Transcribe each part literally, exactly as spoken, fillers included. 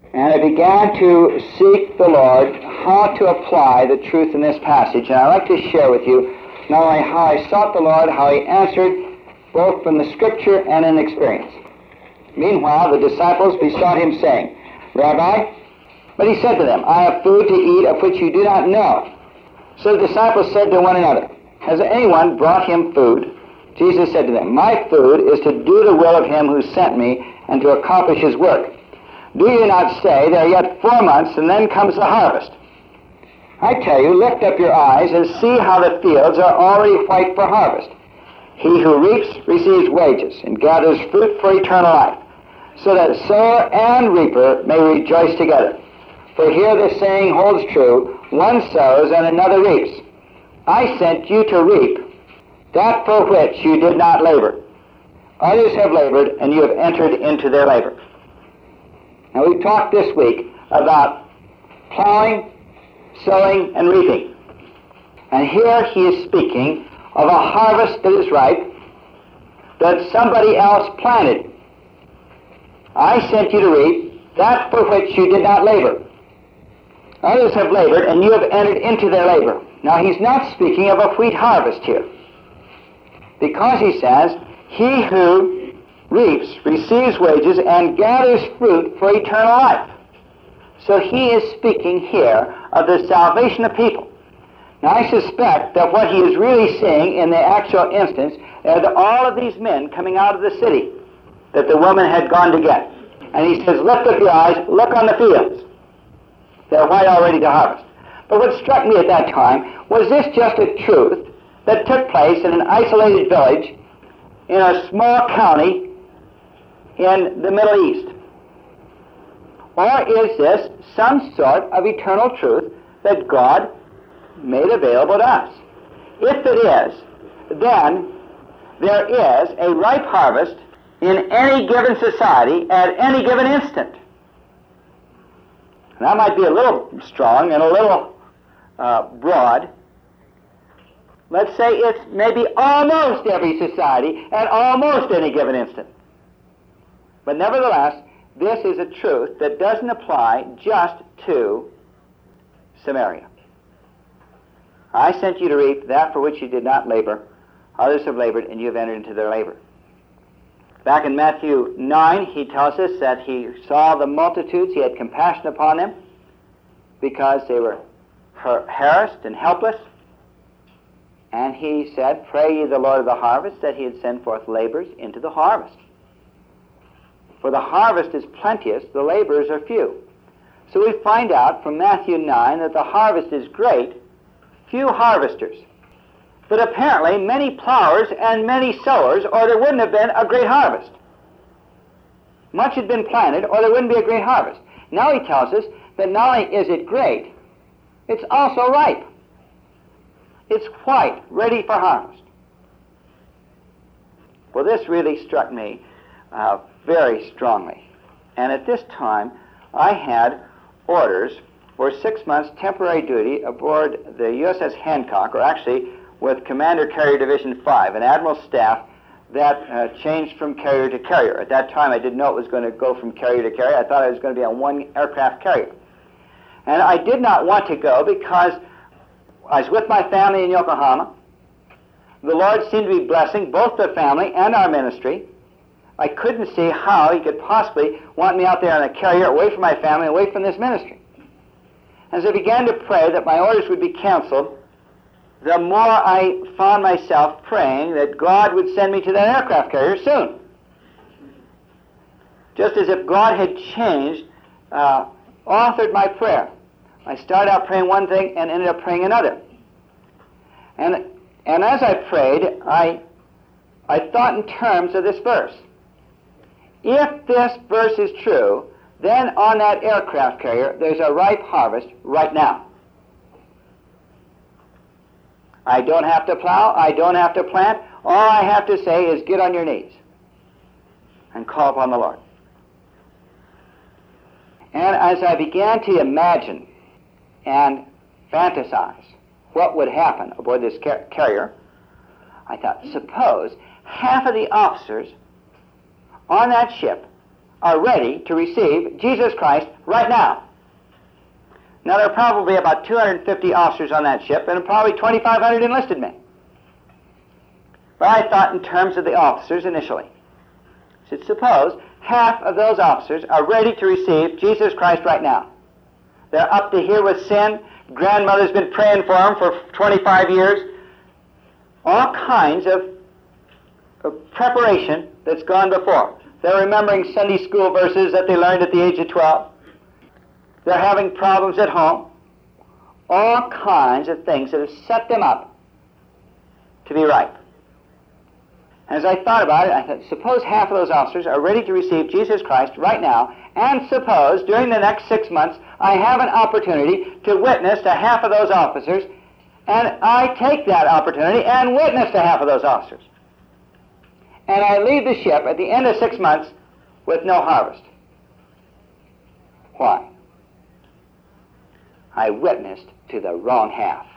And I began to seek the Lord how to apply the truth in this passage. And I'd like to share with you not only how I sought the Lord, how He answered, both from the Scripture and in experience. Meanwhile, the disciples besought Him, saying, Rabbi, but He said to them, I have food to eat of which you do not know. So the disciples said to one another, Has anyone brought Him food? Jesus said to them, My food is to do the will of Him who sent me and to accomplish His work. Do you not say, There are yet four months, and then comes the harvest? I tell you, lift up your eyes and see how the fields are already white for harvest. He who reaps receives wages and gathers fruit for eternal life, so that sower and reaper may rejoice together. For here the saying holds true, one sows and another reaps. I sent you to reap that for which you did not labor. Others have labored, and you have entered into their labor. Now, we talked this week about plowing, sowing, and reaping. And here he is speaking of a harvest that is ripe that somebody else planted. I sent you to reap that for which you did not labor. Others have labored, and you have entered into their labor. Now, he's not speaking of a wheat harvest here, because he says, He who reaps receives wages and gathers fruit for eternal life. So he is speaking here of the salvation of people. Now, I suspect that what he is really saying in the actual instance are the, all of these men coming out of the city that the woman had gone to get. And he says, lift up your eyes, look on the fields. They're white already to harvest. But what struck me at that time was this just a truth that took place in an isolated village in a small county in the Middle East? Or is this some sort of eternal truth that God made available to us? If it is, then there is a ripe harvest in any given society at any given instant. And that might be a little strong and a little uh, broad. Let's say it's maybe almost every society at almost any given instant. But nevertheless, this is a truth that doesn't apply just to Samaria. I sent you to reap that for which you did not labor. Others have labored, and you have entered into their labor. Back in Matthew nine, he tells us that he saw the multitudes, he had compassion upon them, because they were harassed and helpless. And he said, Pray ye the Lord of the harvest, that he would send forth laborers into the harvest. For the harvest is plenteous, the laborers are few. So we find out from Matthew nine that the harvest is great, few harvesters. But apparently many plowers and many sowers, or there wouldn't have been a great harvest. Much had been planted, or there wouldn't be a great harvest. Now he tells us that not only is it great, it's also ripe. It's white, ready for harvest. Well, this really struck me uh, very strongly. And at this time, I had orders for six months temporary duty aboard the U S S Hancock, or actually with Commander Carrier Division five, an admiral's staff that uh, changed from carrier to carrier. At that time, I didn't know it was going to go from carrier to carrier. I thought I was going to be on one aircraft carrier. And I did not want to go because I was with my family in Yokohama. The Lord seemed to be blessing both the family and our ministry. I couldn't see how He could possibly want me out there on a carrier, away from my family, away from this ministry. As I began to pray that my orders would be canceled, the more I found myself praying that God would send me to that aircraft carrier soon. Just as if God had changed, uh, authored my prayer. I started out praying one thing and ended up praying another. And and as I prayed, I I thought in terms of this verse. If this verse is true, then on that aircraft carrier, there's a ripe harvest right now. I don't have to plow, I don't have to plant. All I have to say is get on your knees and call upon the Lord. And as I began to imagine and fantasize what would happen aboard this car- carrier, I thought, suppose half of the officers on that ship are ready to receive Jesus Christ right now. Now, there are probably about two hundred fifty officers on that ship and probably twenty-five hundred enlisted men. But I thought in terms of the officers initially. I said, suppose half of those officers are ready to receive Jesus Christ right now. They're up to here with sin. Grandmother's been praying for them for twenty-five years. All kinds of, of preparation that's gone before. They're remembering Sunday school verses that they learned at the age of twelve. They're having problems at home. All kinds of things that have set them up to be ripe. As I thought about it, I thought, suppose half of those officers are ready to receive Jesus Christ right now, and suppose during the next six months I have an opportunity to witness to half of those officers, and I take that opportunity and witness to half of those officers. And I leave the ship at the end of six months with no harvest. Why? I witnessed to the wrong half.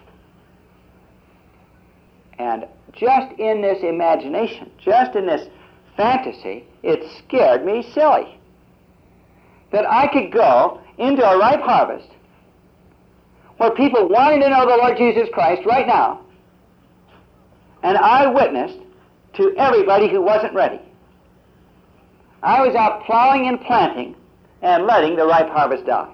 And just in this imagination, just in this fantasy, it scared me silly. That I could go into a ripe harvest where people wanted to know the Lord Jesus Christ right now, and I witnessed to everybody who wasn't ready. I was out plowing and planting and letting the ripe harvest die.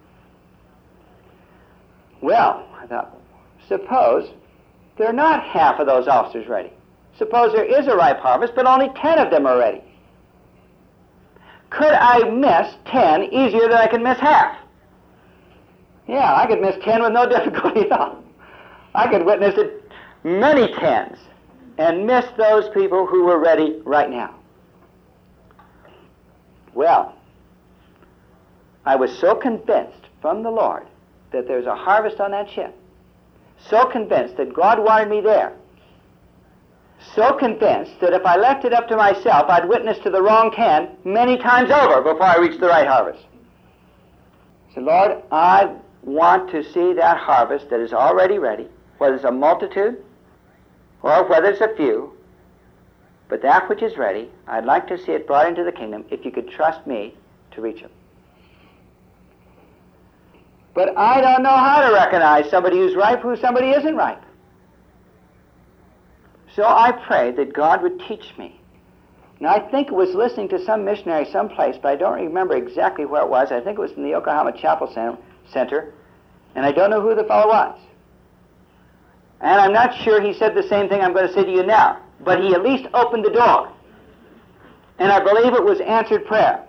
Well, I thought, suppose there are not half of those officers ready. Suppose there is a ripe harvest, but only ten of them are ready. Could I miss ten easier than I could miss half? Yeah, I could miss ten with no difficulty at all. I could witness it many tens and miss those people who were ready right now. Well, I was so convinced from the Lord that there's a harvest on that ship, so convinced that God wanted me there, so convinced that if I left it up to myself, I'd witness to the wrong ten many times over before I reached the right harvest. I said, Lord, I want to see that harvest that is already ready, whether it's a multitude or whether it's a few, but that which is ready, I'd like to see it brought into the kingdom if you could trust me to reach it. But I don't know how to recognize somebody who's ripe who somebody isn't ripe. So I prayed that God would teach me. Now, I think it was listening to some missionary someplace, but I don't remember exactly where it was. I think it was in the Yokohama Chapel Center, and I don't know who the fellow was. And I'm not sure he said the same thing I'm going to say to you now, but he at least opened the door. And I believe it was answered prayer.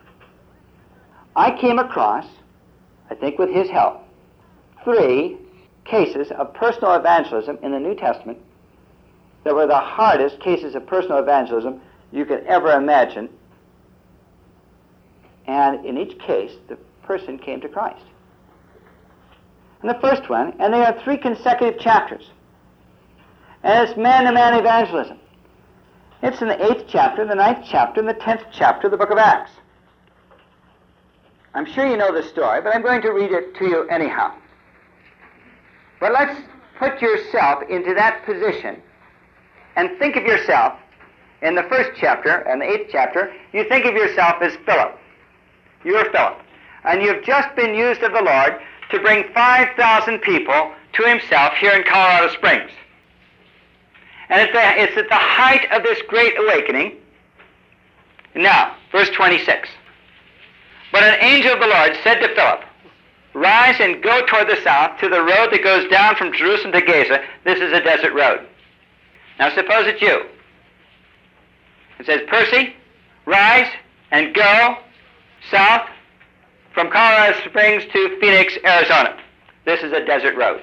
I came across, I think with his help, three cases of personal evangelism in the New Testament that were the hardest cases of personal evangelism you could ever imagine. And in each case, the person came to Christ. And the first one, and they are three consecutive chapters. And it's man-to-man evangelism. It's in the eighth chapter, the ninth chapter, and the tenth chapter of the book of Acts. I'm sure you know the story, but I'm going to read it to you anyhow. But let's put yourself into that position and think of yourself in the first chapter and the eighth chapter. You think of yourself as Philip. You're Philip. And you've just been used of the Lord to bring five thousand people to himself here in Colorado Springs. And it's, the, it's at the height of this great awakening. Now, verse twenty-six. But an angel of the Lord said to Philip, rise and go toward the south to the road that goes down from Jerusalem to Gaza. This is a desert road. Now suppose it's you. It says, Percy, rise and go south from Colorado Springs to Phoenix, Arizona. This is a desert road.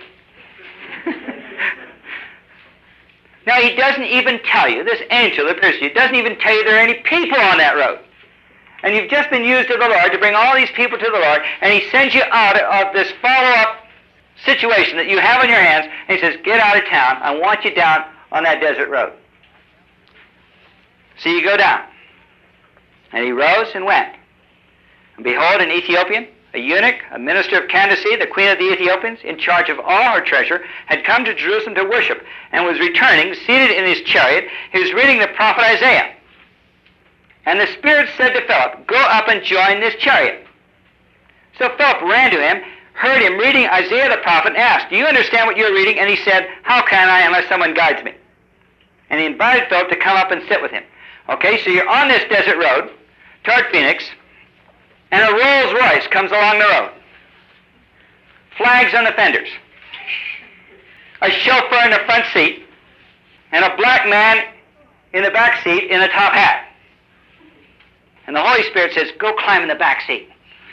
Now he doesn't even tell you, this angel that appears to you, doesn't even tell you there are any people on that road. And you've just been used of the Lord to bring all these people to the Lord, and he sends you out of this follow-up situation that you have in your hands, and he says, get out of town. I want you down on that desert road. So you go down. And he rose and went. And behold, an Ethiopian, a eunuch, a minister of Candace, the queen of the Ethiopians, in charge of all her treasure, had come to Jerusalem to worship, and was returning, seated in his chariot. He was reading the prophet Isaiah. And the Spirit said to Philip, go up and join this chariot. So Philip ran to him, heard him reading Isaiah the prophet, and asked, do you understand what you're reading? And he said, how can I unless someone guides me? And he invited Philip to come up and sit with him. Okay, so you're on this desert road toward Phoenix, and a Rolls Royce comes along the road. Flags on the fenders. A chauffeur in the front seat, and a black man in the back seat in a top hat. And the Holy Spirit says, go climb in the back seat.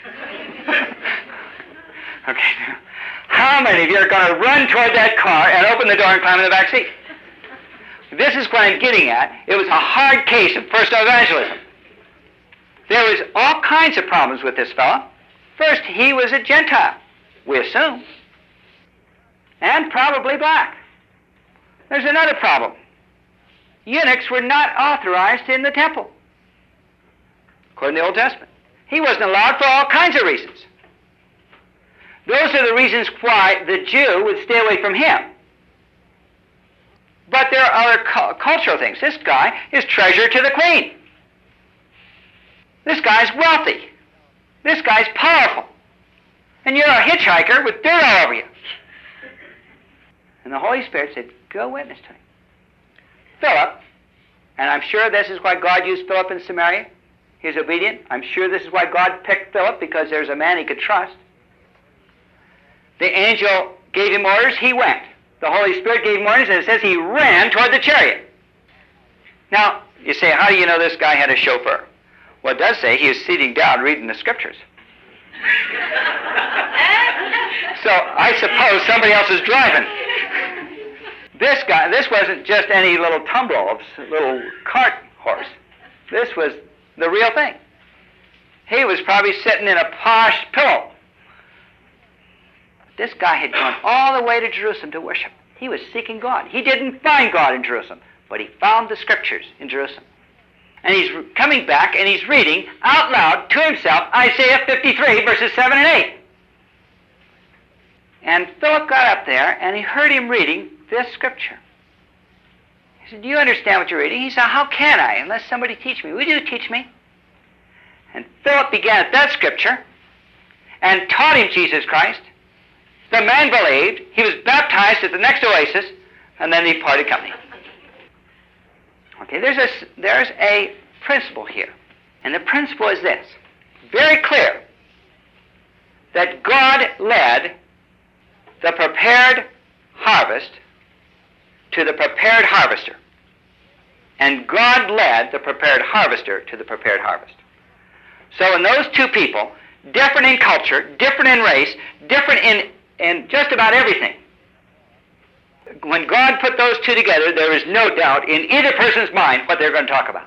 Okay, how many of you are going to run toward that car and open the door and climb in the back seat? This is what I'm getting at. It was a hard case of personal evangelism. There was all kinds of problems with this fellow. First, he was a Gentile, we assume, and probably black. There's another problem. Eunuchs were not authorized in the temple, according to the Old Testament. He wasn't allowed for all kinds of reasons. Those are the reasons why the Jew would stay away from him. But there are other cu- cultural things. This guy is treasurer to the queen. This guy's wealthy. This guy's powerful. And you're a hitchhiker with dirt all over you. And the Holy Spirit said, go witness to him. Philip, and I'm sure this is why God used Philip in Samaria. He's obedient. I'm sure this is why God picked Philip, because there's a man he could trust. The angel gave him orders, he went. The Holy Spirit gave him orders, and it says he ran toward the chariot. Now, you say, how do you know this guy had a chauffeur? Well, it does say he was sitting down reading the Scriptures. So I suppose somebody else is driving. This guy, this wasn't just any little tumble, little cart horse. This was the real thing. He was probably sitting in a posh pillow. This guy had gone all the way to Jerusalem to worship. He was seeking God. He didn't find God in Jerusalem, but he found the Scriptures in Jerusalem. And he's coming back and he's reading out loud to himself Isaiah fifty-three, verses seven and eight. And Philip got up there and he heard him reading this scripture. He said, do you understand what you're reading? He said, how can I unless somebody teach me? Will you teach me? And Philip began at that scripture and taught him Jesus Christ. The man believed. He was baptized at the next oasis, and then he parted company. Okay, there's a, there's a principle here. And the principle is this. Very clear. That God led the prepared harvest to the prepared harvester. And God led the prepared harvester to the prepared harvest. So in those two people, different in culture, different in race, different in, in just about everything, when God put those two together, there is no doubt in either person's mind what they're going to talk about.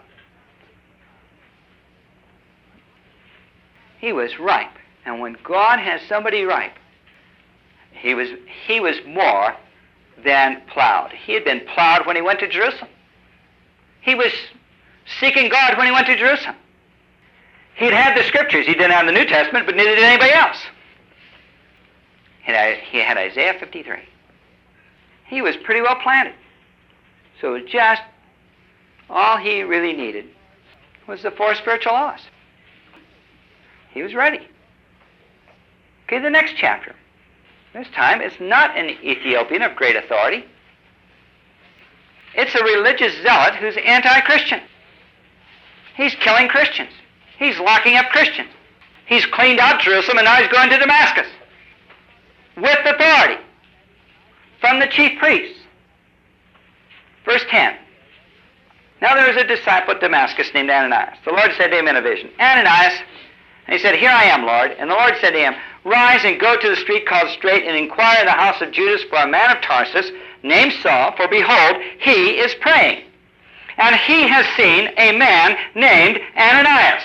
He was ripe. And when God has somebody ripe, he was, he was more than plowed. He had been plowed when he went to Jerusalem. He was seeking God when he went to Jerusalem. He'd had the Scriptures. He didn't have the New Testament, but neither did anybody else. He had, he had Isaiah fifty-three. He was pretty well planted. So it was just all he really needed was the four spiritual laws. He was ready. Okay, the next chapter. This time it's not an Ethiopian of great authority. It's a religious zealot who's anti-Christian. He's killing Christians. He's locking up Christians. He's cleaned out Jerusalem and now he's going to Damascus with authority from the chief priests. Verse ten. Now there was a disciple at Damascus named Ananias. The Lord said to him in a vision, Ananias, and he said, Here I am, Lord. And the Lord said to him, Rise and go to the street called Straight and inquire in the house of Judas for a man of Tarsus named Saul, for behold, he is praying. And he has seen a man named Ananias.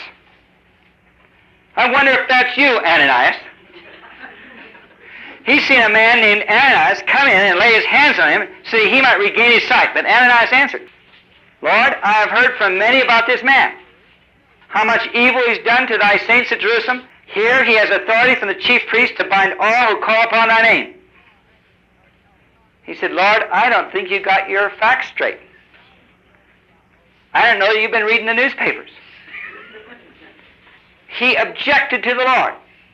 I wonder if that's you, Ananias. He's seen a man named Ananias come in and lay his hands on him so that he might regain his sight. But Ananias answered, Lord, I have heard from many about this man, how much evil he's done to thy saints at Jerusalem. Here he has authority from the chief priest to bind all who call upon thy name. He said, Lord, I don't think you got your facts straight. I don't know that you've been reading the newspapers. he objected to the Lord.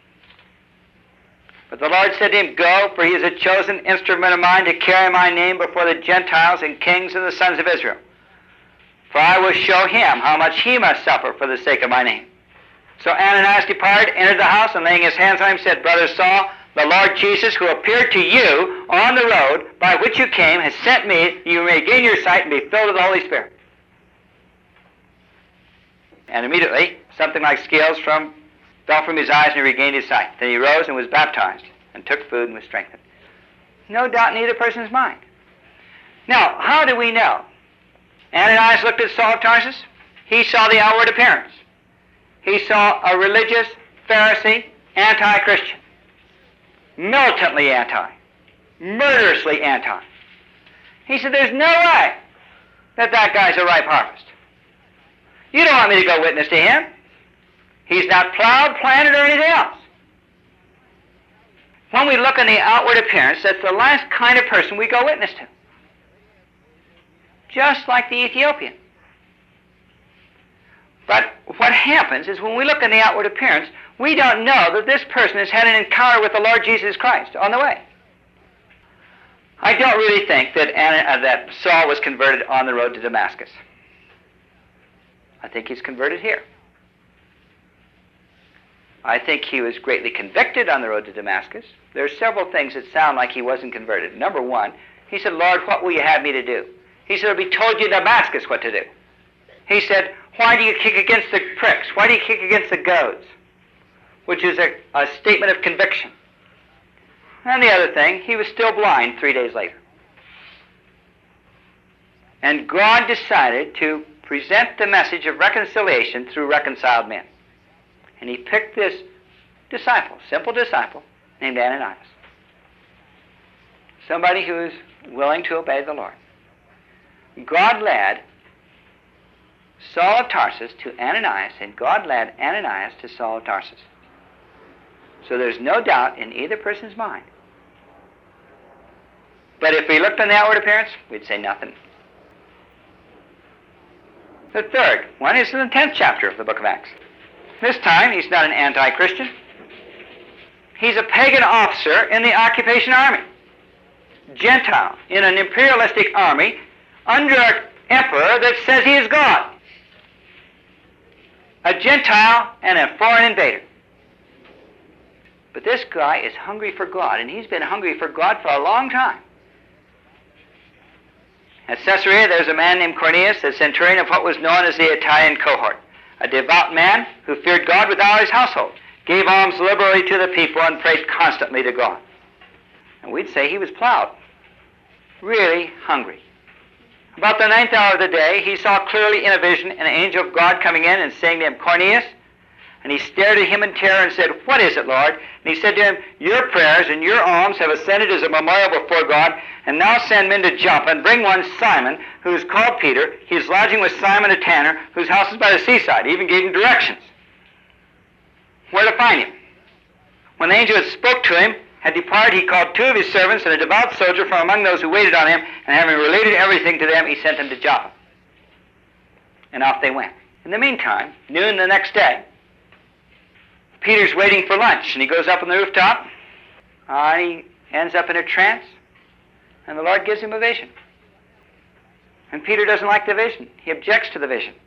But the Lord said to him, Go, for he is a chosen instrument of mine to carry my name before the Gentiles and kings and the sons of Israel. For I will show him how much he must suffer for the sake of my name. So Ananias departed, entered the house, and laying his hands on him, said, Brother Saul, the Lord Jesus, who appeared to you on the road by which you came, has sent me, you may gain your sight and be filled with the Holy Spirit. And immediately, something like scales from fell from his eyes, and he regained his sight. Then he rose and was baptized, and took food and was strengthened. No doubt in either person's mind. Now, how do we know? Ananias looked at Saul of Tarsus. He saw the outward appearance. He saw a religious, Pharisee, anti-Christian. Militantly anti. Murderously anti. He said, there's no way that that guy's a ripe harvest. You don't want me to go witness to him. He's not plowed, planted, or anything else. When we look on the outward appearance, that's the last kind of person we go witness to. Just like the Ethiopian. But what happens is when we look on the outward appearance, we don't know that this person has had an encounter with the Lord Jesus Christ on the way. I don't really think that, Anna, uh, that Saul was converted on the road to Damascus. I think he's converted here. I think he was greatly convicted on the road to Damascus. There are several things that sound like he wasn't converted. Number one, he said, Lord, what will you have me to do? He said, it'll be told you in Damascus what to do. He said, why do you kick against the pricks? Why do you kick against the goads? Which is a, a statement of conviction. And the other thing, he was still blind three days later. And God decided to present the message of reconciliation through reconciled men. And he picked this disciple, simple disciple, named Ananias. Somebody who is willing to obey the Lord. God led Saul of Tarsus to Ananias, and God led Ananias to Saul of Tarsus. So there's no doubt in either person's mind. But if we looked on the outward appearance, we'd say nothing. The third one is in the tenth chapter of the book of Acts. This time, he's not an anti-Christian. He's a pagan officer in the occupation army. Gentile in an imperialistic army under an emperor that says he is God. A Gentile and a foreign invader. But this guy is hungry for God, and he's been hungry for God for a long time. At Caesarea, there's a man named Cornelius, the centurion of what was known as the Italian cohort. A devout man who feared God with all his household, gave alms liberally to the people, and prayed constantly to God. And we'd say he was plowed, really hungry. About the ninth hour of the day, he saw clearly in a vision an angel of God coming in and saying to him, Cornelius. And he stared at him in terror and said, What is it, Lord? And he said to him, Your prayers and your alms have ascended as a memorial before God, and now send men to Joppa and bring one Simon, who is called Peter. He is lodging with Simon a tanner, whose house is by the seaside. He even gave him directions where to find him. When the angel had spoke to him, had departed, he called two of his servants and a devout soldier from among those who waited on him, and having related everything to them, he sent them to Joppa. And off they went. In the meantime, noon the next day, Peter's waiting for lunch, and he goes up on the rooftop, and he ends up in a trance, and the Lord gives him a vision. And Peter doesn't like the vision. He objects to the vision.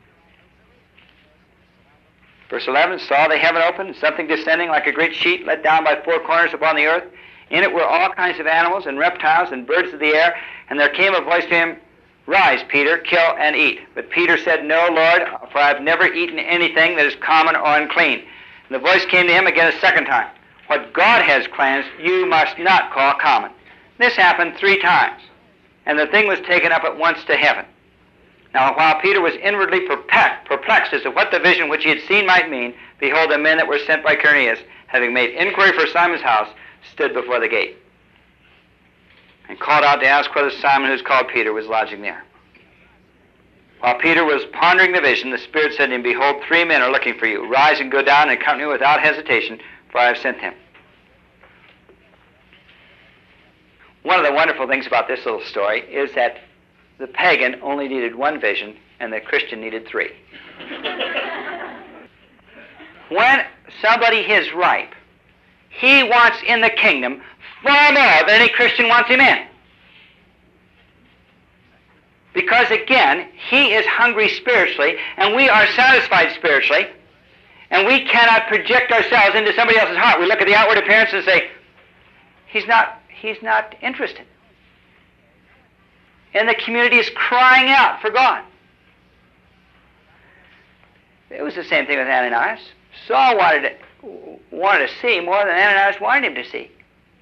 Verse eleven, saw the heaven open, and something descending like a great sheet let down by four corners upon the earth. In it were all kinds of animals and reptiles and birds of the air, and there came a voice to him, Rise, Peter, kill and eat. But Peter said, No, Lord, for I have never eaten anything that is common or unclean. And the voice came to him again a second time. What God has cleansed, you must not call common. This happened three times, and the thing was taken up at once to heaven. Now, while Peter was inwardly perplexed as to what the vision which he had seen might mean, behold, the men that were sent by Cornelius, having made inquiry for Simon's house, stood before the gate, and called out to ask whether Simon, who is called Peter, was lodging there. While Peter was pondering the vision, the Spirit said to him, Behold, three men are looking for you. Rise and go down and accompany without hesitation, for I have sent them. One of the wonderful things about this little story is that the pagan only needed one vision, and the Christian needed three. when somebody is ripe, he wants in the kingdom far more than any Christian wants him in. Because again, he is hungry spiritually, and we are satisfied spiritually, and we cannot project ourselves into somebody else's heart. We look at the outward appearance and say, he's not, he's not interested. And the community is crying out for God. It was the same thing with Ananias. Saul wanted to, wanted to see more than Ananias wanted him to see.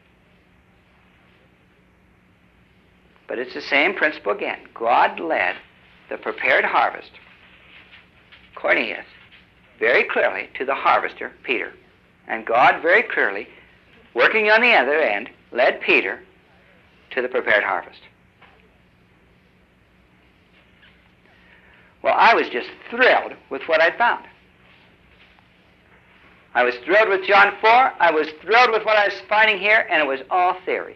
But it's the same principle again. God led the prepared harvest, Cornelius, very clearly to the harvester, Peter. And God very clearly, working on the other end, led Peter to the prepared harvest. Well, I was just thrilled with what I found. I was thrilled with John four. I was thrilled with what I was finding here, and it was all theory.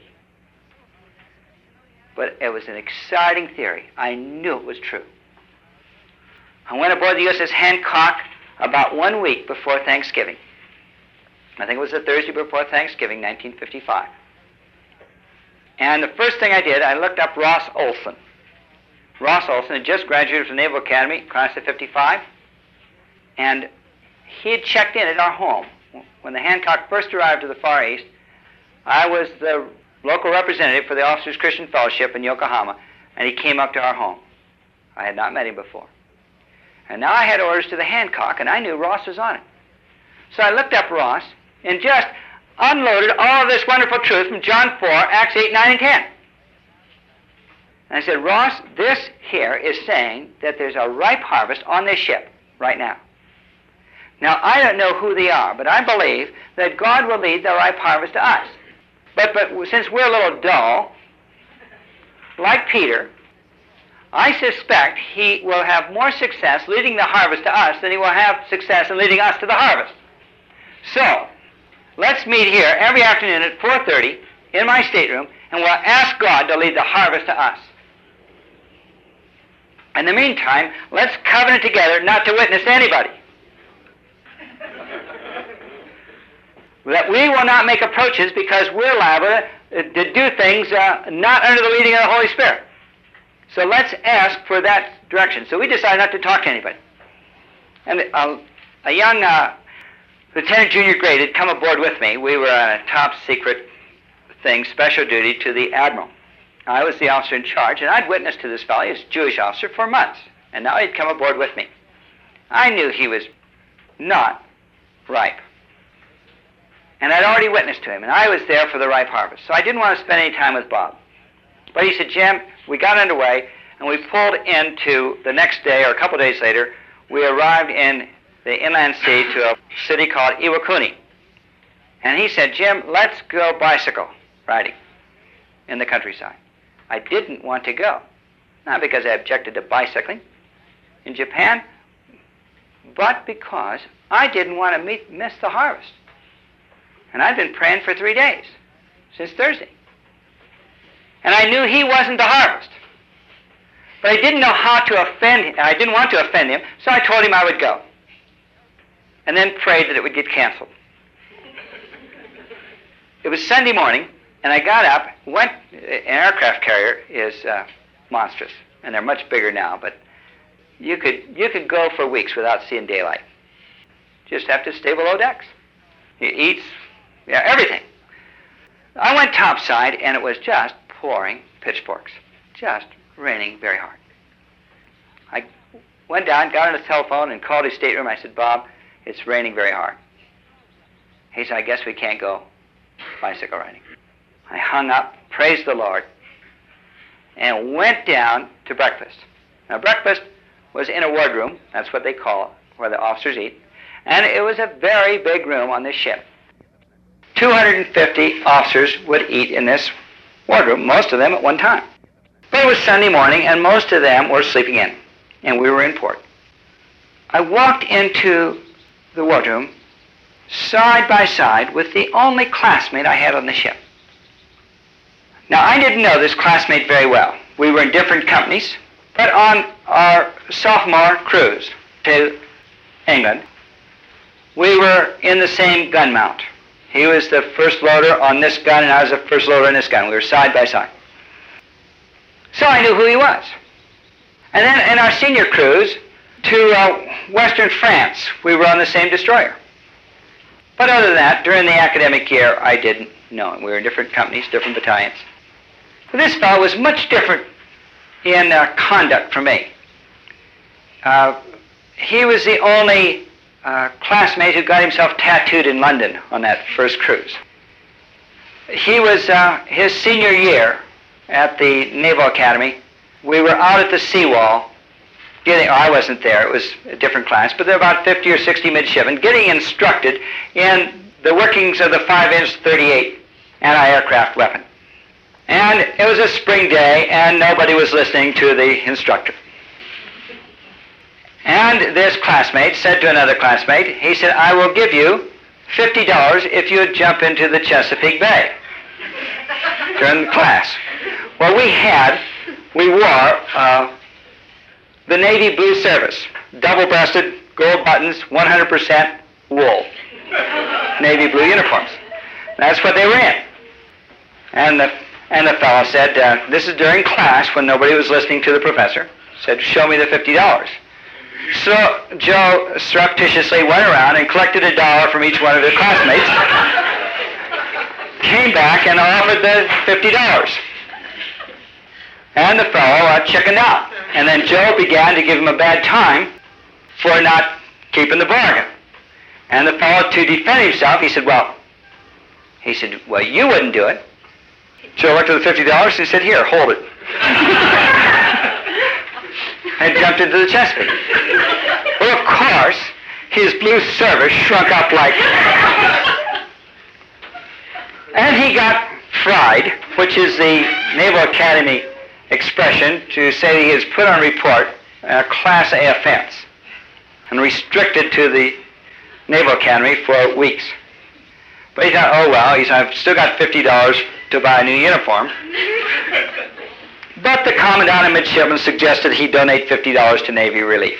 But it was an exciting theory. I knew it was true. I went aboard the U S S Hancock about one week before Thanksgiving. I think it was the Thursday before Thanksgiving, nineteen fifty-five. And the first thing I did, I looked up Ross Olson. Ross Olson had just graduated from the Naval Academy, class of fifty-five, and he had checked in at our home. When the Hancock first arrived to the Far East, I was the local representative for the Officers Christian Fellowship in Yokohama, and he came up to our home. I had not met him before. And now I had orders to the Hancock, and I knew Ross was on it. So I looked up Ross and just unloaded all of this wonderful truth from John four, Acts eight, nine, and ten. And I said, Ross, this here is saying that there's a ripe harvest on this ship right now. Now, I don't know who they are, but I believe that God will lead the ripe harvest to us. But, but since we're a little dull, like Peter, I suspect he will have more success leading the harvest to us than he will have success in leading us to the harvest. So, let's meet here every afternoon at four thirty in my stateroom, and we'll ask God to lead the harvest to us. In the meantime, let's covenant together not to witness to anybody. That we will not make approaches because we're liable to do things uh, not under the leading of the Holy Spirit. So let's ask for that direction. So we decided not to talk to anybody. And uh, a young uh, lieutenant junior grade had come aboard with me. We were on a top secret thing, special duty to the admiral. I was the officer in charge, and I'd witnessed to this fellow, he was a Jewish officer, for months. And now he'd come aboard with me. I knew he was not ripe. And I'd already witnessed to him, and I was there for the ripe harvest. So I didn't want to spend any time with Bob. But he said, Jim, we got underway, and we pulled into the next day, or a couple days later, we arrived in the inland sea to a city called Iwakuni. And he said, Jim, let's go bicycle riding in the countryside. I didn't want to go. Not because I objected to bicycling in Japan, but because I didn't want to meet, miss the harvest. And I'd been praying for three days, since Thursday. And I knew he wasn't the harvest. But I didn't know how to offend him. I didn't want to offend him, so I told him I would go. And then prayed that it would get canceled. It was Sunday morning, and I got up, went, an aircraft carrier is uh, monstrous, and they're much bigger now, but you could, you could go for weeks without seeing daylight. Just have to stay below decks. He eats, yeah, everything. I went topside, and it was just pouring pitchforks, just raining very hard. I went down, got on his telephone, and called his stateroom. I said, Bob, it's raining very hard. He said, I guess we can't go bicycle riding. I hung up, praised the Lord, and went down to breakfast. Now, breakfast was in a wardroom, that's what they call it, where the officers eat, and it was a very big room on this ship. two hundred fifty officers would eat in this wardroom, most of them at one time. But it was Sunday morning, and most of them were sleeping in, and we were in port. I walked into the wardroom side by side with the only classmate I had on the ship. Now, I didn't know this classmate very well. We were in different companies, but on our sophomore cruise to England, we were in the same gun mount. He was the first loader on this gun, and I was the first loader on this gun. We were side by side. So I knew who he was. And then in our senior cruise to uh, Western France, we were on the same destroyer. But other than that, during the academic year, I didn't know him. We were in different companies, different battalions. But this fellow was much different in uh, conduct from me. Uh, he was the only uh, classmate who got himself tattooed in London on that first cruise. He was, uh, his senior year at the Naval Academy, we were out at the seawall getting, oh, I wasn't there, it was a different class, but there were about fifty or sixty midshipmen getting instructed in the workings of the five inch thirty-eight anti-aircraft weapon. And it was a spring day, and nobody was listening to the instructor. And this classmate said to another classmate, he said, I will give you fifty dollars if you jump into the Chesapeake Bay during the class. Well, we had, we wore uh, the Navy Blue Service, double-breasted, gold buttons, one hundred percent wool, Navy blue uniforms. That's what they were in. And the, and the fellow said, uh, this is during class when nobody was listening to the professor, said, show me the fifty dollars. So Joe surreptitiously went around and collected a dollar from each one of his classmates, came back and offered the fifty dollars. And the fellow uh, chickened out. And then Joe began to give him a bad time for not keeping the bargain. And the fellow, to defend himself, he said, well, he said, well, you wouldn't do it. Joe looked at the fifty dollars and said, here, hold it. And jumped into the Chesapeake. Well, of course, his blue service shrunk up like... And he got fried, which is the Naval Academy expression to say that he is put on report a Class A offense and restricted to the Naval Academy for weeks. But he thought, oh well, he said, I've still got fifty dollars to buy a new uniform. But the commandant and midshipmen suggested he donate fifty dollars to Navy Relief.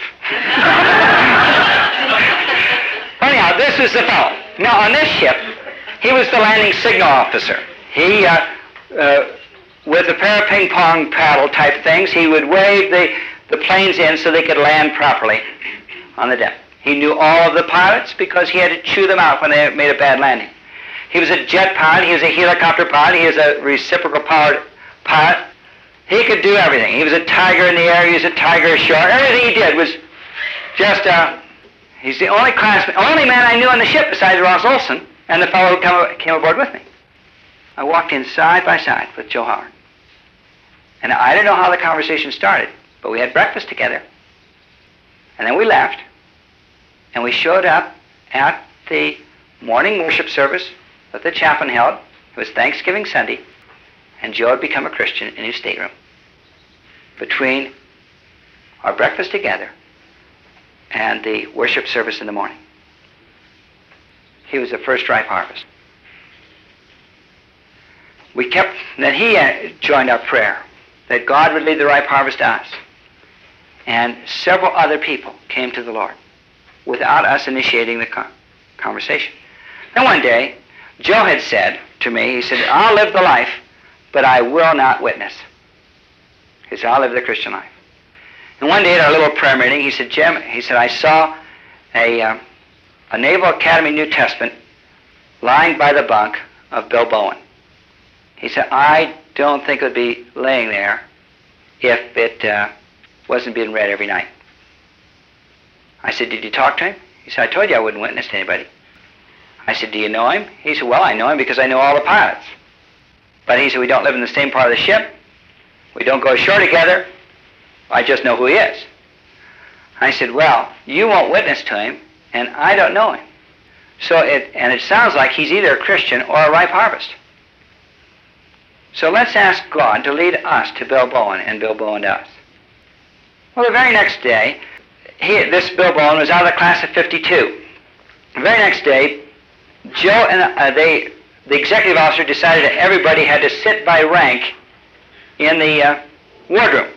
Anyhow, this is the fellow. Now, on this ship, he was the landing signal officer. He, uh, uh, with a pair of ping-pong paddle type things, he would wave the, the planes in so they could land properly on the deck. He knew all of the pilots because he had to chew them out when they made a bad landing. He was a jet pilot, he was a helicopter pilot, he was a reciprocal powered pilot. He could do everything. He was a tiger in the air, he was a tiger ashore. Everything he did was just, uh, he's the only classmate, only man I knew on the ship besides Ross Olson and the fellow who come, came aboard with me. I walked in side by side with Joe Howard. And I didn't know how the conversation started, but we had breakfast together. And then we left, and we showed up at the morning worship service that the chaplain held. It was Thanksgiving Sunday, and Joe had become a Christian in his stateroom. Between our breakfast together and the worship service in the morning. He was the first ripe harvest. We kept, then he uh, joined our prayer that God would lead the ripe harvest to us. And several other people came to the Lord without us initiating the con- conversation. Then one day, Joe had said to me, he said, I'll live the life, but I will not witness. He said, I'll live the Christian life. And one day at our little prayer meeting, he said, Jim, he said, I saw a, uh, a Naval Academy New Testament lying by the bunk of Bill Bowen. He said, I don't think it would be laying there if it uh, wasn't being read every night. I said, did you talk to him? He said, I told you I wouldn't witness to anybody. I said, do you know him? He said, well, I know him because I know all the pilots. But he said, we don't live in the same part of the ship. We don't go ashore together. I just know who he is. I said, well, you won't witness to him, and I don't know him. So it, and it sounds like he's either a Christian or a ripe harvest. So let's ask God to lead us to Bill Bowen and Bill Bowen to us. Well, the very next day, he, this Bill Bowen was out of the class of fifty-two. The very next day, Joe and uh, they, the executive officer decided that everybody had to sit by rank in the uh, wardroom.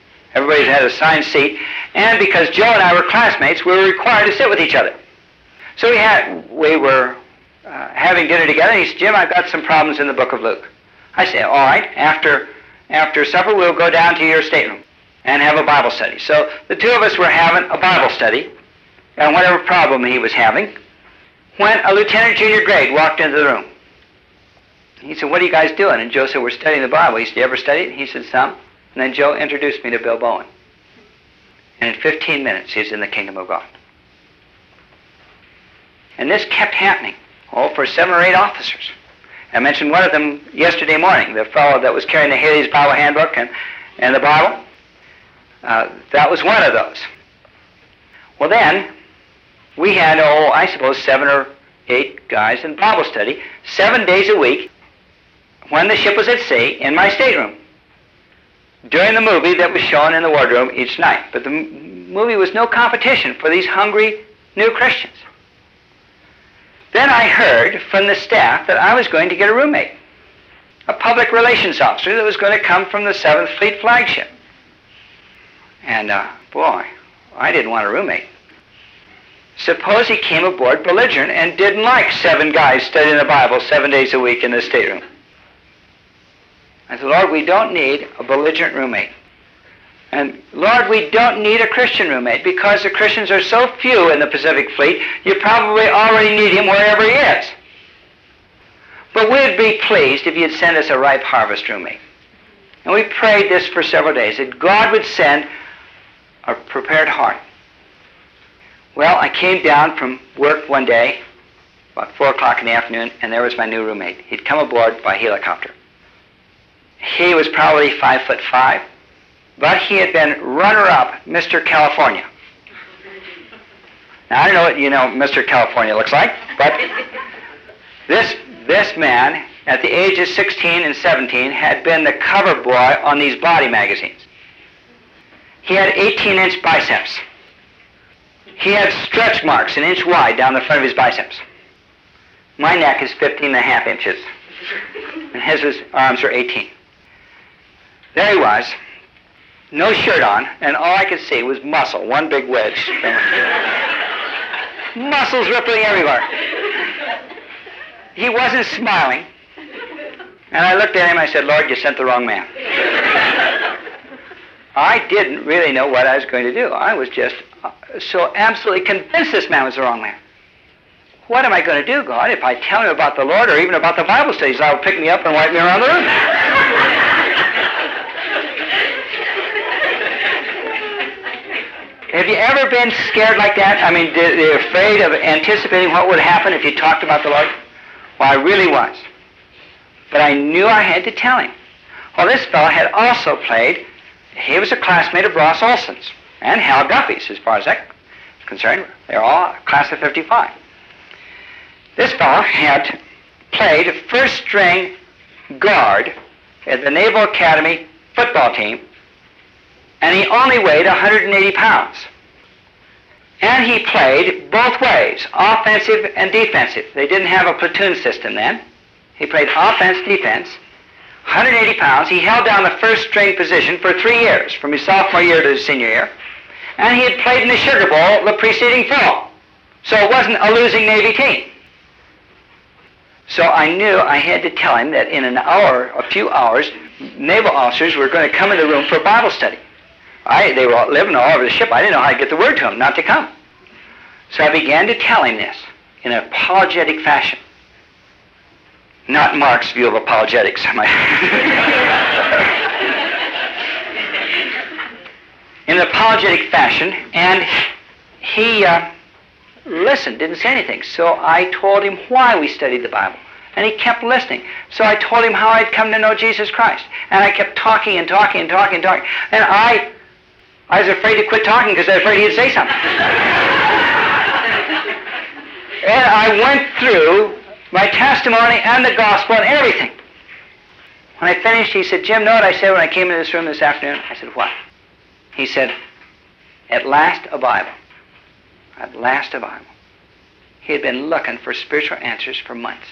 Everybody had a assigned seat, and because Joe and I were classmates, we were required to sit with each other. So we had, we were uh, having dinner together, and he said, Jim, I've got some problems in the book of Luke. I said, all right, after, after supper, we'll go down to your stateroom and have a Bible study. So the two of us were having a Bible study, and whatever problem he was having, when a lieutenant junior grade walked into the room. He said, what are you guys doing? And Joe said, we're studying the Bible. He said, you ever study it? He said, some. And then Joe introduced me to Bill Bowen. And in fifteen minutes, he's in the kingdom of God. And this kept happening, oh, for seven or eight officers. I mentioned one of them yesterday morning, the fellow that was carrying the Haley's Bible Handbook and, and the Bible. Uh, that was one of those. Well, then, we had, oh, I suppose, seven or eight guys in Bible study, seven days a week, when the ship was at sea, in my stateroom, during the movie that was shown in the wardrobe each night. But the m- movie was no competition for these hungry new Christians. Then I heard from the staff that I was going to get a roommate, a public relations officer that was going to come from the seventh Fleet flagship. And, uh, boy, I didn't want a roommate. Suppose he came aboard belligerent and didn't like seven guys studying the Bible seven days a week in the stateroom. I said, Lord, we don't need a belligerent roommate. And, Lord, we don't need a Christian roommate because the Christians are so few in the Pacific Fleet, you probably already need him wherever he is. But we'd be pleased if you'd send us a ripe harvest roommate. And we prayed this for several days, that God would send a prepared heart. Well, I came down from work one day, about four o'clock in the afternoon, and there was my new roommate. He'd come aboard by helicopter. He was probably five foot five, but he had been runner-up Mister California. Now, I don't know what you know Mister California looks like, but this, this man, at the age of sixteen and seventeen, had been the cover boy on these body magazines. He had eighteen-inch biceps. He had stretch marks an inch wide down the front of his biceps. My neck is fifteen and a half inches, and his was, arms were eighteen. There he was, no shirt on, and all I could see was muscle, one big wedge. Muscles rippling everywhere. He wasn't smiling, and I looked at him and I said, Lord, you sent the wrong man. I didn't really know what I was going to do. I was just so absolutely convinced this man was the wrong man. What am I going to do, God, if I tell him about the Lord or even about the Bible studies? I'll pick me up and wipe me around the room. Have you ever been scared like that? I mean, they're afraid of anticipating what would happen if you talked about the Lord? Well, I really was. But I knew I had to tell him. Well, this fellow had also played, he was a classmate of Ross Olson's and Hal Guffey's, as far as that's concerned. They're all class of fifty-five. This fellow had played first-string guard at the Naval Academy football team, and he only weighed one hundred eighty pounds. And he played both ways, offensive and defensive. They didn't have a platoon system then. He played offense, defense, one hundred eighty pounds. He held down the first-string position for three years, from his sophomore year to his senior year. And he had played in the Sugar Bowl the preceding fall. So it wasn't a losing Navy team. So I knew I had to tell him that in an hour, a few hours, naval officers were going to come in the room for a Bible study. I, they were all living all over the ship. I didn't know how to get the word to them not to come. So I began to tell him this in an apologetic fashion. Not Mark's view of apologetics. In an apologetic fashion, and he uh, listened, didn't say anything. So I told him why we studied the Bible, and he kept listening. So I told him how I'd come to know Jesus Christ, and I kept talking and talking and talking and talking, and I, I was afraid to quit talking because I was afraid he'd say something. And I went through my testimony and the gospel and everything. When I finished, he said, Jim, know what I said when I came into this room this afternoon? I said, what? He said, at last a Bible. At last a Bible. He had been looking for spiritual answers for months.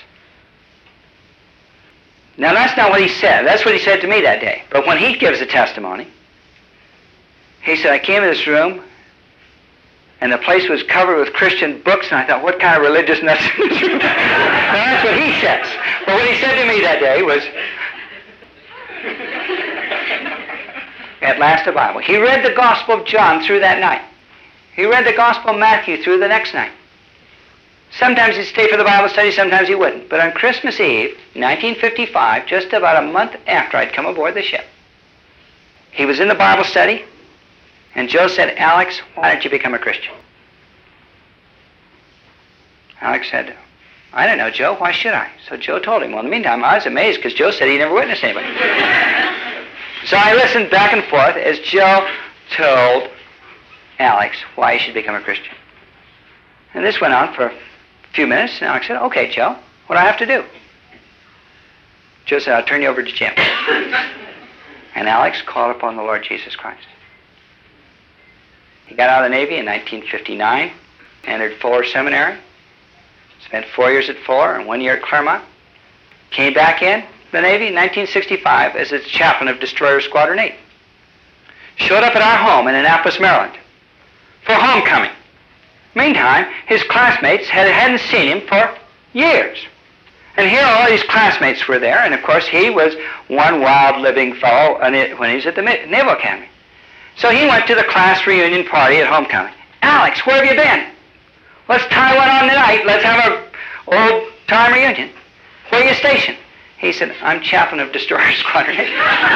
Now, that's not what he said. That's what he said to me that day. But when he gives a testimony, he said, I came in this room, and the place was covered with Christian books, and I thought, what kind of religiousness? Now, that's what he says. But what he said to me that day was, at last the Bible. He read the Gospel of John through that night. He read the Gospel of Matthew through the next night. Sometimes he'd stay for the Bible study, sometimes he wouldn't. But on Christmas Eve, nineteen fifty-five, just about a month after I'd come aboard the ship, he was in the Bible study, and Joe said, Alex, why don't you become a Christian? Alex said, I don't know, Joe, why should I? So Joe told him. Well, in the meantime, I was amazed because Joe said he never witnessed anybody. So I listened back and forth as Joe told Alex why he should become a Christian. And this went on for a few minutes, and Alex said, okay, Joe, what do I have to do? Joe said, I'll turn you over to Jim. And Alex called upon the Lord Jesus Christ. He got out of the Navy in nineteen fifty-nine, entered Fuller Seminary, spent four years at Fuller and one year at Claremont, came back in the Navy in nineteen sixty-five as its chaplain of Destroyer Squadron eight. Showed up at our home in Annapolis, Maryland for homecoming. Meantime, his classmates had, hadn't seen him for years. And here all these classmates were there, and of course he was one wild living fellow when he was at the Naval Academy. So he went to the class reunion party at homecoming. Alex, where have you been? Let's tie one on tonight. Let's have an old-time reunion. Where are you stationed? He said, I'm chaplain of Destroyer Squadron eight.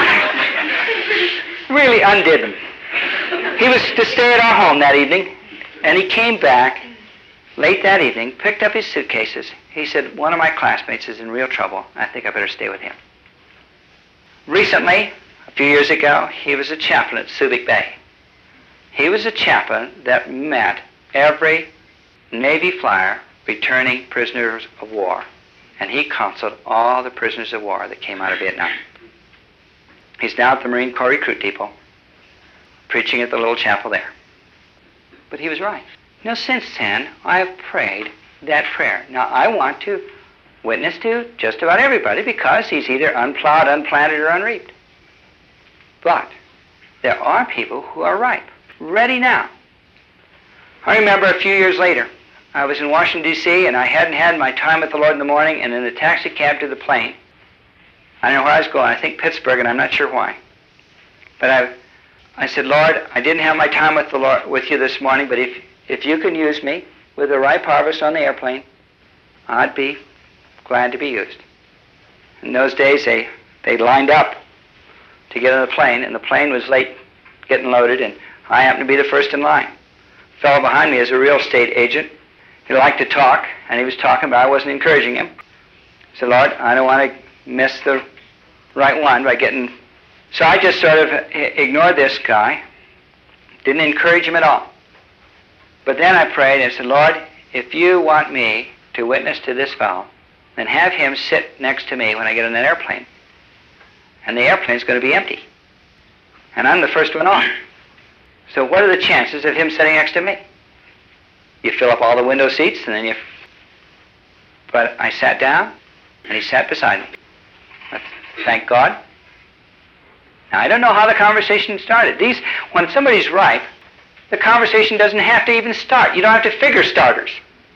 Really undid him. He was to stay at our home that evening, and he came back late that evening, picked up his suitcases. He said, one of my classmates is in real trouble. I think I better stay with him. Recently, a few years ago, he was a chaplain at Subic Bay. He was a chaplain that met every Navy flyer returning prisoners of war, and he counseled all the prisoners of war that came out of Vietnam. He's now at the Marine Corps Recruit Depot, preaching at the little chapel there. But he was right. Now, since then, I have prayed that prayer. Now, I want to witness to just about everybody because he's either unplowed, unplanted, or unreaped. But there are people who are ripe, ready now. I remember a few years later, I was in Washington, D C, and I hadn't had my time with the Lord in the morning, and in the taxi cab to the plane, I don't know where I was going. I think Pittsburgh, and I'm not sure why. But I, I said, Lord, I didn't have my time with the Lord, with you this morning, but if if you can use me with a ripe harvest on the airplane, I'd be glad to be used. In those days, they, they lined up to get on the plane, and the plane was late getting loaded, and I happened to be the first in line. The fellow behind me is a real estate agent. He liked to talk, and he was talking, but I wasn't encouraging him. I said, Lord, I don't want to miss the right one by getting... So I just sort of ignored this guy, didn't encourage him at all. But then I prayed and said, Lord, if you want me to witness to this fellow, then have him sit next to me when I get on an airplane. And the airplane's going to be empty. And I'm the first one on. So what are the chances of him sitting next to me? You fill up all the window seats, and then you... But I sat down, and he sat beside me. Thank God. Now, I don't know how the conversation started. These, when somebody's ripe, the conversation doesn't have to even start. You don't have to figure starters.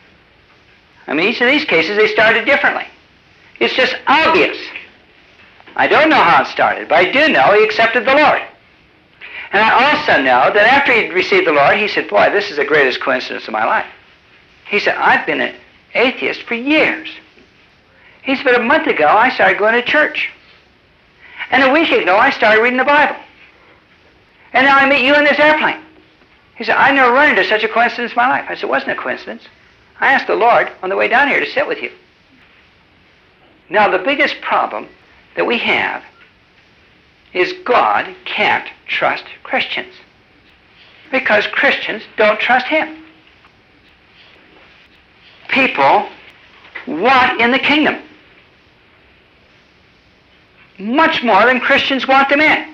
I mean, each of these cases, they started differently. It's just obvious. I don't know how it started, but I do know he accepted the Lord. And I also know that after he received the Lord, he said, boy, this is the greatest coincidence of my life. He said, I've been an atheist for years. He said, but a month ago, I started going to church. And a week ago, I started reading the Bible. And now I meet you in this airplane. He said, I never run into such a coincidence in my life. I said, it wasn't a coincidence. I asked the Lord on the way down here to sit with you. Now, the biggest problem that we have is God can't trust Christians because Christians don't trust Him. People want in the kingdom much more than Christians want them in.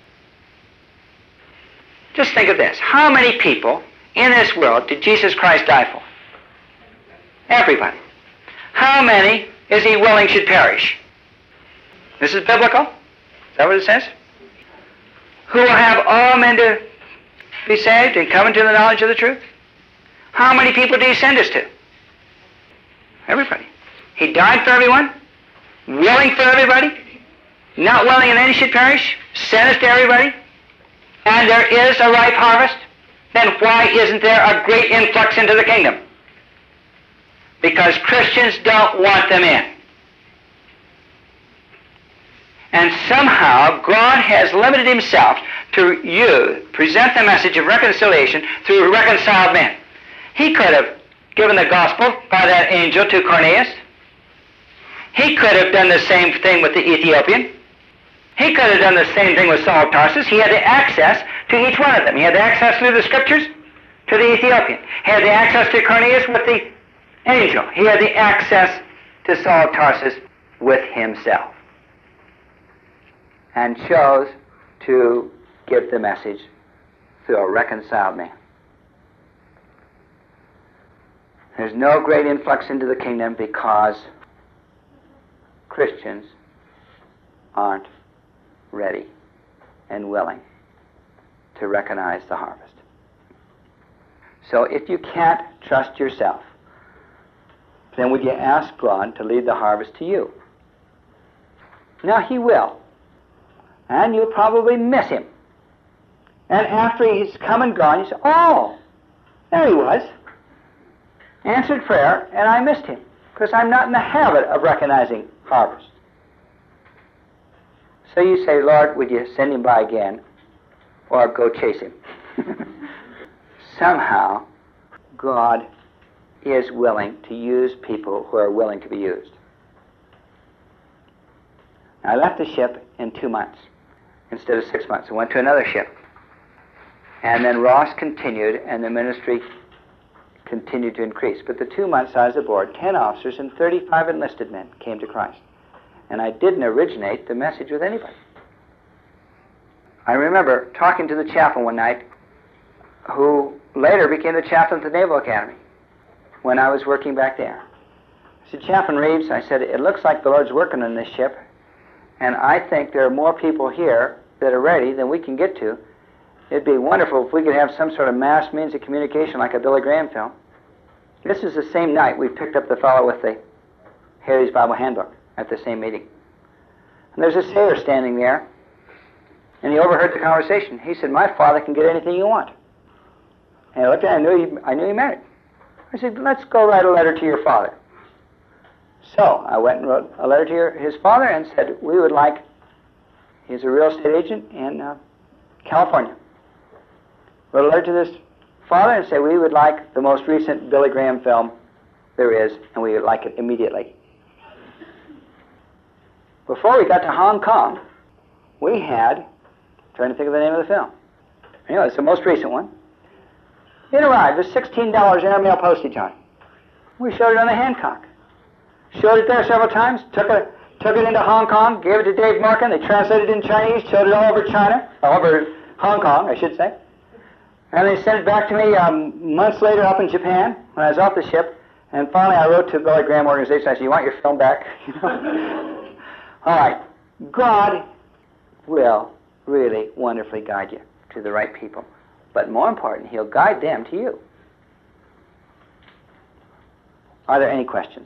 Just think of this. How many people in this world did Jesus Christ die for? Everybody. How many is He willing should perish? This is biblical? Is that what it says? Who will have all men to be saved and come into the knowledge of the truth? How many people did he send us to? Everybody. He died for everyone, willing for everybody, not willing that any should perish, sent us to everybody, and there is a ripe harvest. Then why isn't there a great influx into the kingdom? Because Christians don't want them in. And somehow God has limited himself to you, present the message of reconciliation through reconciled men. He could have given the gospel by that angel to Cornelius. He could have done the same thing with the Ethiopian. He could have done the same thing with Saul of Tarsus. He had the access to each one of them. He had the access through the scriptures to the Ethiopian. He had the access to Cornelius with the angel. He had the access to Saul of Tarsus with himself. And chose to give the message through a reconciled man. There's no great influx into the kingdom because Christians aren't ready and willing to recognize the harvest. So if you can't trust yourself, then would you ask God to lead the harvest to you? Now he will. And you'll probably miss him. And after he's come and gone, you say, oh, there he was. Answered prayer, and I missed him, because I'm not in the habit of recognizing harvest. So you say, Lord, would you send him by again, or go chase him? Somehow, God is willing to use people who are willing to be used. I left the ship in two months instead of six months. I went to another ship. And then Ross continued, and the ministry continued to increase. But the two months I was aboard, ten officers and thirty-five enlisted men came to Christ. And I didn't originate the message with anybody. I remember talking to the chaplain one night, who later became the chaplain at the Naval Academy when I was working back there. I said, Chaplain Reeves, I said, it looks like the Lord's working on this ship, and I think there are more people here that are ready than we can get to. It'd be wonderful if we could have some sort of mass means of communication like a Billy Graham film. This is the same night we picked up the fellow with the Harry's Bible Handbook at the same meeting. And there's a sailor standing there, and he overheard the conversation. He said, my father can get anything you want. And I looked at him, I knew he, I knew he meant it. I said, let's go write a letter to your father. So I went and wrote a letter to your, his father and said, we would like, he's a real estate agent in uh, California. Wrote a letter to this father and said, we would like the most recent Billy Graham film there is, and we would like it immediately. Before we got to Hong Kong, we had, I'm trying to think of the name of the film. Anyway, it's the most recent one. It arrived with sixteen dollars airmail postage on it. We showed it on the Hancock. Showed it there several times, took it, took it into Hong Kong, gave it to Dave Markin, they translated it in Chinese, showed it all over China, all over Hong Kong, I should say. And they sent it back to me um, months later up in Japan when I was off the ship. And finally I wrote to the Billy Graham organization, I said, you want your film back? You know? All right. God will really wonderfully guide you to the right people. But more important, he'll guide them to you. Are there any questions?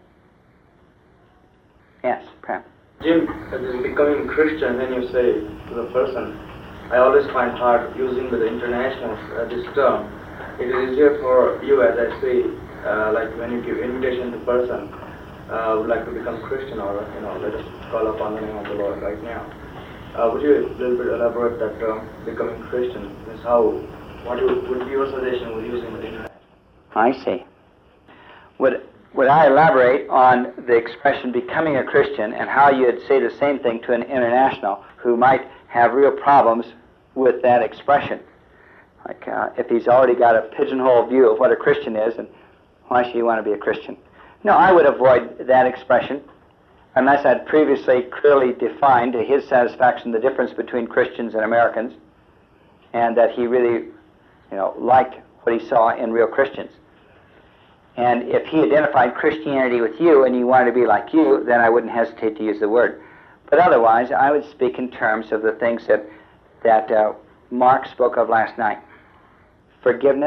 Yes, Prem. Jim, as becoming Christian, when you say to the person, I always find hard using the international uh, this term. It is easier for you, as I say, uh, like when you give invitation to person, uh, would like to become Christian, or you know, let us call upon the name of the Lord right now. Uh, would you a little bit elaborate that term, becoming Christian? Is how, what would, would be your suggestion with using the international? I see. Would would I elaborate on the expression becoming a Christian and how you'd say the same thing to an international who might have real problems with that expression? Like uh, if he's already got a pigeonhole view of what a Christian is, and why should he want to be a Christian? No, I would avoid that expression unless I'd previously clearly defined to his satisfaction the difference between Christians and Americans, and that he really, you know, liked what he saw in real Christians. And if he identified Christianity with you and you wanted to be like you, then I wouldn't hesitate to use the word. But otherwise, I would speak in terms of the things that, that uh, Mark spoke of last night. Forgiveness,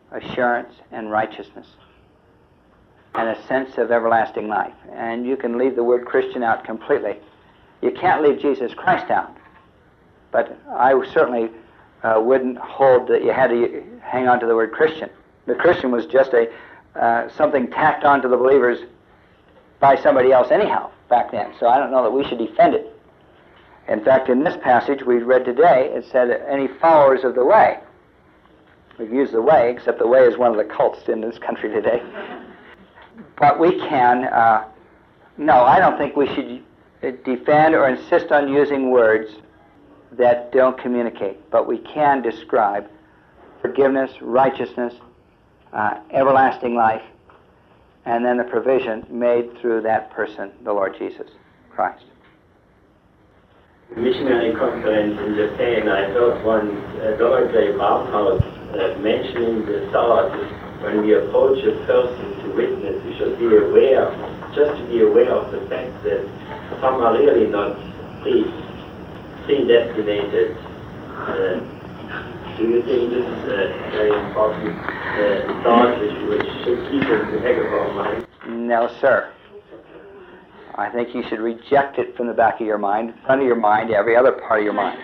assurance, and righteousness, and a sense of everlasting life. And you can leave the word Christian out completely. You can't leave Jesus Christ out. But I certainly uh, wouldn't hold that you had to hang on to the word Christian. The Christian was just a uh, something tacked onto the believers by somebody else anyhow back then. So I don't know that we should defend it. In fact, in this passage we read today, it said any followers of the way. We've used the way, except the way is one of the cults in this country today. But we can, uh, no, I don't think we should defend or insist on using words that don't communicate. But we can describe forgiveness, righteousness, uh, everlasting life, and then the provision made through that person, the Lord Jesus Christ. Missionary conference in Japan, I heard one uh, Donald J. Barnhouse uh, mentioning the thought that when we approach a person to witness, we should be aware, just to be aware of the fact that some are really not pre, predestinated. Uh, do you think this is a very important uh, thought which, which should keep in the back of our mind? No, sir. I think you should reject it from the back of your mind, front of your mind, every other part of your mind.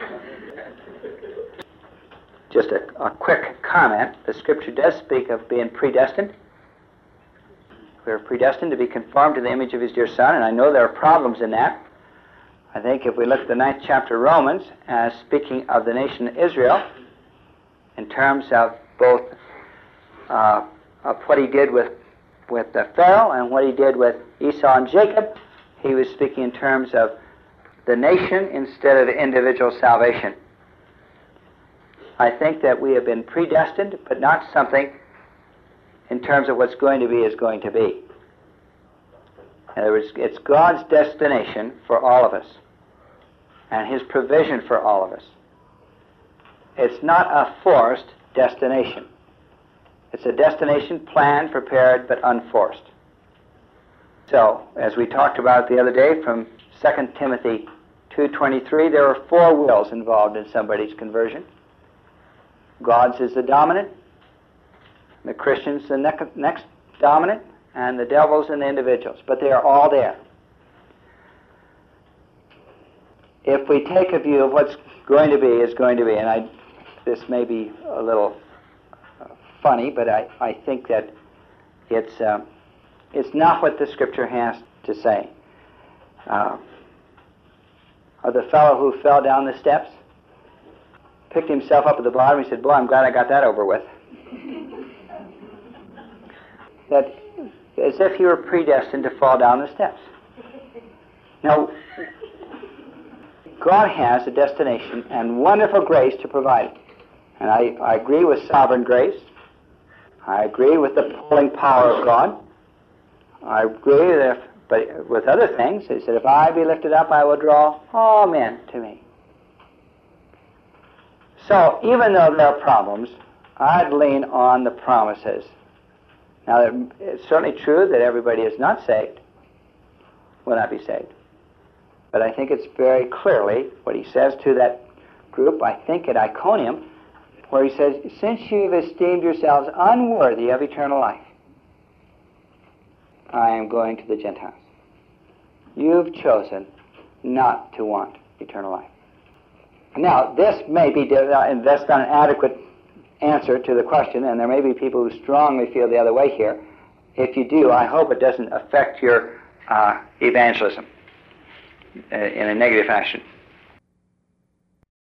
Just a, a quick comment. The Scripture does speak of being predestined. We're predestined to be conformed to the image of His dear Son, and I know there are problems in that. I think if we look at the ninth chapter of Romans, as speaking of the nation of Israel, in terms of both uh, of what He did with, with uh, Pharaoh and what He did with Esau and Jacob, He was speaking in terms of the nation instead of individual salvation. I think that we have been predestined, but not something in terms of what's going to be is going to be. In other words, it's God's destination for all of us, and His provision for all of us. It's not a forced destination. It's a destination planned, prepared, but unforced. So, as we talked about the other day from Second Timothy two twenty-three, there are four wills involved in somebody's conversion. God's is the dominant, the Christian's the ne- next dominant, and the devil's and the individuals. But they are all there. If we take a view of what's going to be is going to be, and I, this may be a little uh, funny, but I, I think that it's... Uh, It's not what the Scripture has to say. Uh, of the fellow who fell down the steps, picked himself up at the bottom, he said, "Boy, I'm glad I got that over with." That, as if he were predestined to fall down the steps. Now, God has a destination and wonderful grace to provide it. And I, I agree with sovereign grace. I agree with the pulling power of God. I agree that if, but with other things, he said, "If I be lifted up, I will draw all men to me." So, even though there are problems, I'd lean on the promises. Now, it's certainly true that everybody is not saved, will not be saved. But I think it's very clearly what he says to that group, I think at Iconium, where he says, "Since you have esteemed yourselves unworthy of eternal life, I am going to the Gentiles." You've chosen not to want eternal life. Now, this may be, and that's not an adequate answer to the question, and there may be people who strongly feel the other way here. If you do, I hope it doesn't affect your uh, evangelism uh, in a negative fashion.